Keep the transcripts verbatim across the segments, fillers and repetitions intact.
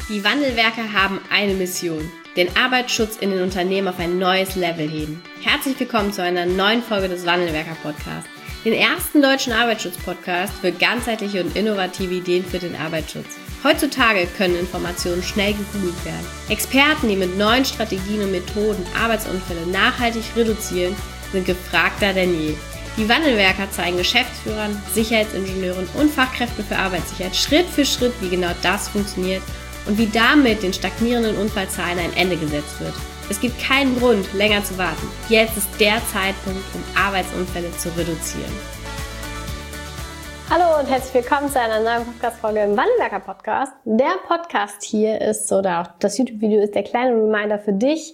Die Wandelwerker haben eine Mission: den Arbeitsschutz in den Unternehmen auf ein neues Level heben. Herzlich willkommen zu einer neuen Folge des Wandelwerker-Podcasts, den ersten deutschen Arbeitsschutz-Podcast für ganzheitliche und innovative Ideen für den Arbeitsschutz. Heutzutage können Informationen schnell gegoogelt werden. Experten, die mit neuen Strategien und Methoden Arbeitsunfälle nachhaltig reduzieren, sind gefragter denn je. Die Wandelwerker zeigen Geschäftsführern, Sicherheitsingenieuren und Fachkräften für Arbeitssicherheit Schritt für Schritt, wie genau das funktioniert und wie damit den stagnierenden Unfallzahlen ein Ende gesetzt wird. Es gibt keinen Grund, länger zu warten. Jetzt ist der Zeitpunkt, um Arbeitsunfälle zu reduzieren. Hallo und herzlich willkommen zu einer neuen Podcast-Folge im Wandelwerker-Podcast. Der Podcast hier ist, oder auch das YouTube-Video ist der kleine Reminder für dich,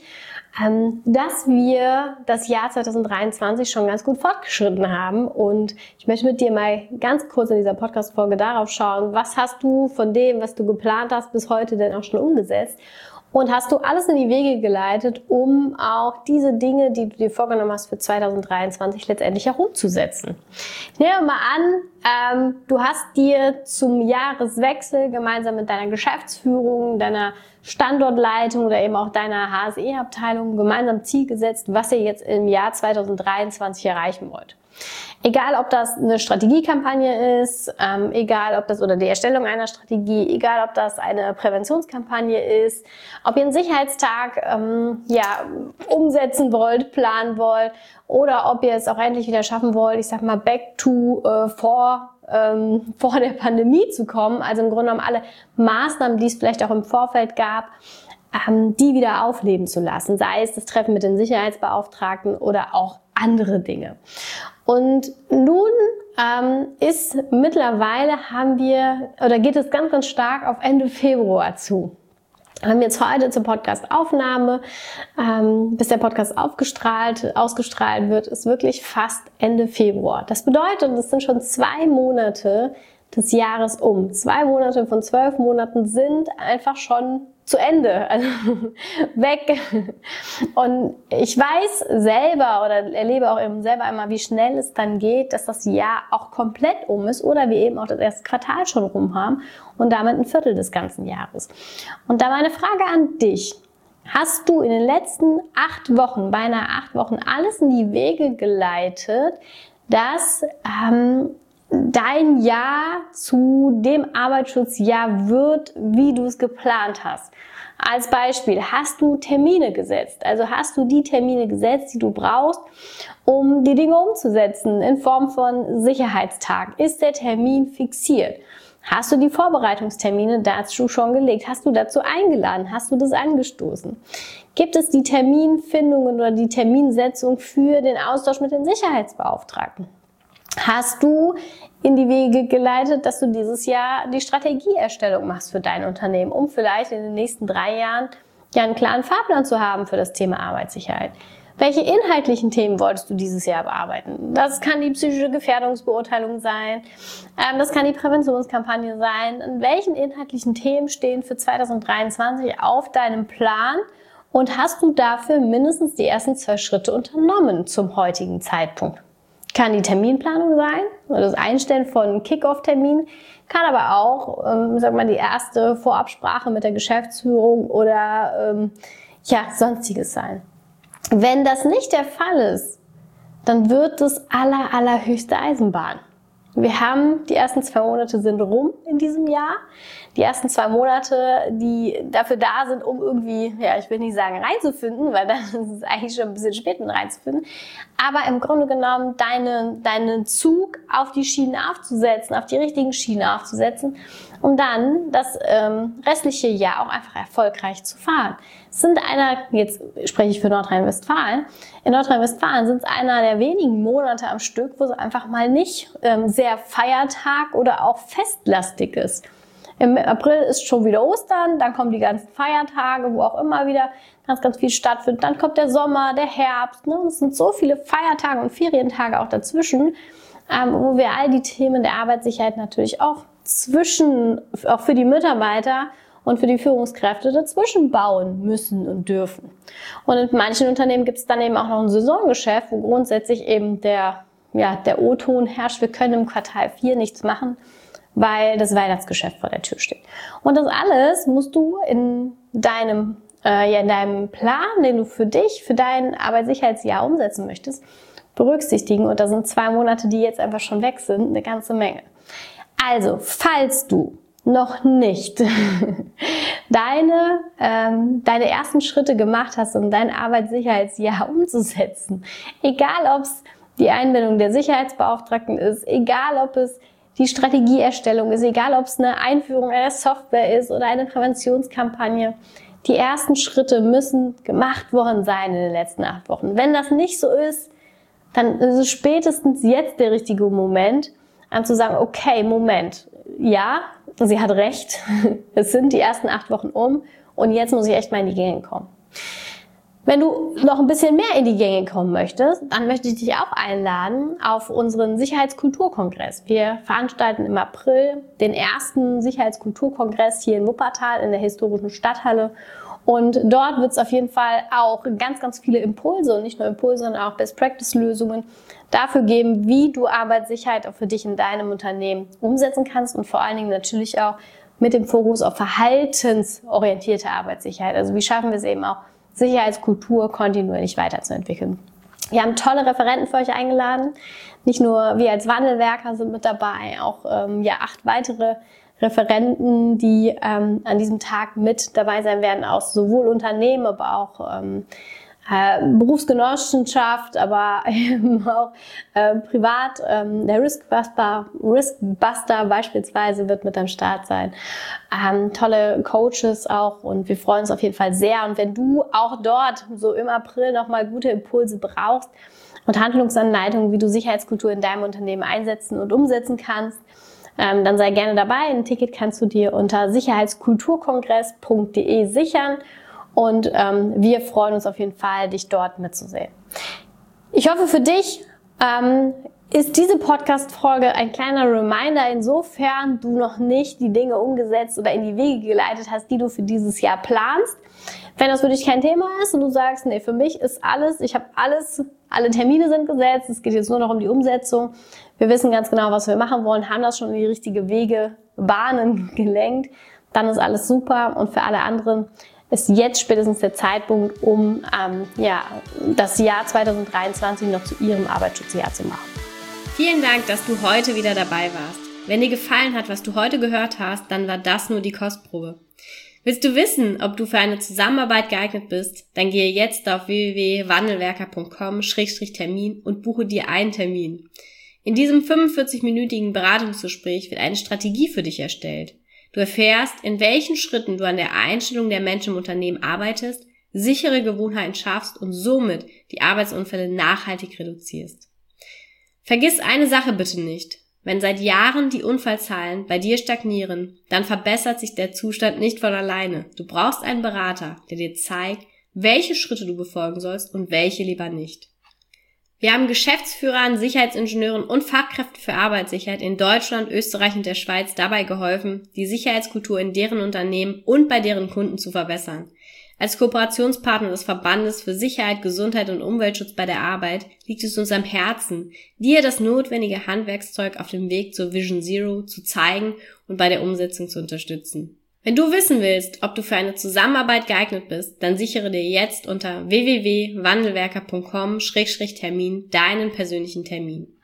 dass wir das Jahr zwanzig dreiundzwanzig schon ganz gut fortgeschritten haben. Und ich möchte mit dir mal ganz kurz in dieser Podcast-Folge darauf schauen, was hast du von dem, was du geplant hast, bis heute denn auch schon umgesetzt? Und hast du alles in die Wege geleitet, um auch diese Dinge, die du dir vorgenommen hast für zwanzig dreiundzwanzig, letztendlich auch umzusetzen? Ich nehme mal an, ähm, du hast dir zum Jahreswechsel gemeinsam mit deiner Geschäftsführung, deiner Standortleitung oder eben auch deiner H S E-Abteilung gemeinsam Ziel gesetzt, was ihr jetzt im Jahr zwanzig dreiundzwanzig erreichen wollt. Egal, ob das eine Strategiekampagne ist, ähm, egal, ob das oder die Erstellung einer Strategie, egal, ob das eine Präventionskampagne ist, ob ihr einen Sicherheitstag ähm, ja umsetzen wollt, planen wollt oder ob ihr es auch endlich wieder schaffen wollt, ich sag mal, back to äh, vor ähm, vor der Pandemie zu kommen. Also im Grunde genommen alle Maßnahmen, die es vielleicht auch im Vorfeld gab, ähm, die wieder aufleben zu lassen, sei es das Treffen mit den Sicherheitsbeauftragten oder auch andere Dinge. Und nun ähm, ist mittlerweile haben wir, oder geht es ganz, ganz stark auf Ende Februar zu. Wir haben jetzt heute zur Podcast-Aufnahme, ähm, bis der Podcast aufgestrahlt, ausgestrahlt wird, ist wirklich fast Ende Februar. Das bedeutet, es sind schon zwei Monate des Jahres um. Zwei Monate von zwölf Monaten sind einfach schon zu Ende, also weg. Und ich weiß selber oder erlebe auch eben selber einmal, wie schnell es dann geht, dass das Jahr auch komplett um ist oder wir eben auch das erste Quartal schon rum haben und damit ein Viertel des ganzen Jahres. Und da meine Frage an dich: Hast du in den letzten acht Wochen, beinahe acht Wochen, alles in die Wege geleitet, dass ähm, dein Jahr zu dem Arbeitsschutzjahr wird, wie du es geplant hast? Als Beispiel, hast du Termine gesetzt? Also hast du die Termine gesetzt, die du brauchst, um die Dinge umzusetzen in Form von Sicherheitstag? Ist der Termin fixiert? Hast du die Vorbereitungstermine dazu schon gelegt? Hast du dazu eingeladen? Hast du das angestoßen? Gibt es die Terminfindung oder die Terminsetzung für den Austausch mit den Sicherheitsbeauftragten? Hast du in die Wege geleitet, dass du dieses Jahr die Strategieerstellung machst für dein Unternehmen, um vielleicht in den nächsten drei Jahren ja einen klaren Fahrplan zu haben für das Thema Arbeitssicherheit? Welche inhaltlichen Themen wolltest du dieses Jahr bearbeiten? Das kann die psychische Gefährdungsbeurteilung sein, das kann die Präventionskampagne sein. In welchen inhaltlichen Themen stehen für zwanzig dreiundzwanzig auf deinem Plan und hast du dafür mindestens die ersten zwei Schritte unternommen zum heutigen Zeitpunkt? Kann die Terminplanung sein, oder das Einstellen von Kick-Off-Terminen, kann aber auch, ähm, sag mal, die erste Vorabsprache mit der Geschäftsführung oder ähm, ja, sonstiges sein. Wenn das nicht der Fall ist, dann wird es aller, allerhöchste Eisenbahn. Wir haben, die ersten zwei Monate sind rum in diesem Jahr. Die ersten zwei Monate, die dafür da sind, um irgendwie, ja, ich will nicht sagen reinzufinden, weil dann ist es eigentlich schon ein bisschen spät, mit reinzufinden. Aber im Grunde genommen deine, deinen Zug auf die Schienen aufzusetzen, auf die richtigen Schienen aufzusetzen, um dann das ähm, restliche Jahr auch einfach erfolgreich zu fahren. Es sind einer, jetzt spreche ich für Nordrhein-Westfalen, in Nordrhein-Westfalen sind es einer der wenigen Monate am Stück, wo es einfach mal nicht ähm, sehr Feiertag oder auch festlastig ist. Im April ist schon wieder Ostern, dann kommen die ganzen Feiertage, wo auch immer wieder ganz, ganz viel stattfindet. Dann kommt der Sommer, der Herbst, ne? Und es sind so viele Feiertage und Ferientage auch dazwischen, ähm, wo wir all die Themen der Arbeitssicherheit natürlich auch zwischen, auch für die Mitarbeiter und für die Führungskräfte dazwischen bauen müssen und dürfen. Und in manchen Unternehmen gibt es dann eben auch noch ein Saisongeschäft, wo grundsätzlich eben der, ja, der O-Ton herrscht, wir können im Quartal vier nichts machen, weil das Weihnachtsgeschäft vor der Tür steht. Und das alles musst du in deinem, äh, ja, in deinem Plan, den du für dich, für dein Arbeitssicherheitsjahr umsetzen möchtest, berücksichtigen. Und da sind zwei Monate, die jetzt einfach schon weg sind, eine ganze Menge. Also, falls du noch nicht deine, ähm, deine ersten Schritte gemacht hast, um dein Arbeitssicherheitsjahr umzusetzen, egal ob es die Einbindung der Sicherheitsbeauftragten ist, egal ob es die Strategieerstellung ist, egal ob es eine Einführung einer Software ist oder eine Präventionskampagne, die ersten Schritte müssen gemacht worden sein in den letzten acht Wochen. Wenn das nicht so ist, dann ist es spätestens jetzt der richtige Moment, an zu sagen, okay, Moment, ja, sie hat recht, es sind die ersten acht Wochen um und jetzt muss ich echt mal in die Gänge kommen. Wenn du noch ein bisschen mehr in die Gänge kommen möchtest, dann möchte ich dich auch einladen auf unseren Sicherheitskulturkongress. Wir veranstalten im April den ersten Sicherheitskulturkongress hier in Wuppertal in der historischen Stadthalle. Und dort wird es auf jeden Fall auch ganz, ganz viele Impulse und nicht nur Impulse, sondern auch Best-Practice-Lösungen dafür geben, wie du Arbeitssicherheit auch für dich in deinem Unternehmen umsetzen kannst und vor allen Dingen natürlich auch mit dem Fokus auf verhaltensorientierte Arbeitssicherheit. Also wie schaffen wir es eben auch, Sicherheitskultur kontinuierlich weiterzuentwickeln. Wir haben tolle Referenten für euch eingeladen. Nicht nur wir als Wandelwerker sind mit dabei, auch ähm, ja acht weitere Referenten, die ähm, an diesem Tag mit dabei sein werden, aus sowohl Unternehmen, aber auch ähm, äh, Berufsgenossenschaft, aber eben auch äh, privat. Ähm, der Riskbuster, Riskbuster beispielsweise wird mit am Start sein. Ähm, tolle Coaches auch und wir freuen uns auf jeden Fall sehr. Und wenn du auch dort so im April nochmal gute Impulse brauchst und Handlungsanleitungen, wie du Sicherheitskultur in deinem Unternehmen einsetzen und umsetzen kannst, ähm, dann sei gerne dabei. Ein Ticket kannst du dir unter sicherheitskulturkongress punkt de sichern. Und ähm, wir freuen uns auf jeden Fall, dich dort mitzusehen. Ich hoffe, für dich ähm, ist diese Podcast-Folge ein kleiner Reminder, insofern du noch nicht die Dinge umgesetzt oder in die Wege geleitet hast, die du für dieses Jahr planst. Wenn das für dich kein Thema ist und du sagst, nee, für mich ist alles, ich habe alles, alle Termine sind gesetzt, es geht jetzt nur noch um die Umsetzung. Wir wissen ganz genau, was wir machen wollen, haben das schon in die richtige Wege, Bahnen gelenkt, dann ist alles super. Und für alle anderen ist jetzt spätestens der Zeitpunkt, um ähm, ja, das Jahr zwanzig dreiundzwanzig noch zu ihrem Arbeitsschutzjahr zu machen. Vielen Dank, dass du heute wieder dabei warst. Wenn dir gefallen hat, was du heute gehört hast, dann war das nur die Kostprobe. Willst du wissen, ob du für eine Zusammenarbeit geeignet bist? Dann gehe jetzt auf w w w punkt wandelwerker punkt com Schrägstrich Termin und buche dir einen Termin. In diesem fünfundvierzig-minütigen Beratungsgespräch wird eine Strategie für dich erstellt. Du erfährst, in welchen Schritten du an der Einstellung der Menschen im Unternehmen arbeitest, sichere Gewohnheiten schaffst und somit die Arbeitsunfälle nachhaltig reduzierst. Vergiss eine Sache bitte nicht. Wenn seit Jahren die Unfallzahlen bei dir stagnieren, dann verbessert sich der Zustand nicht von alleine. Du brauchst einen Berater, der dir zeigt, welche Schritte du befolgen sollst und welche lieber nicht. Wir haben Geschäftsführern, Sicherheitsingenieuren und Fachkräften für Arbeitssicherheit in Deutschland, Österreich und der Schweiz dabei geholfen, die Sicherheitskultur in deren Unternehmen und bei deren Kunden zu verbessern. Als Kooperationspartner des Verbandes für Sicherheit, Gesundheit und Umweltschutz bei der Arbeit liegt es uns am Herzen, dir das notwendige Handwerkszeug auf dem Weg zur Vision Zero zu zeigen und bei der Umsetzung zu unterstützen. Wenn du wissen willst, ob du für eine Zusammenarbeit geeignet bist, dann sichere dir jetzt unter w w w punkt wandelwerker punkt com Schrägstrich Termin deinen persönlichen Termin.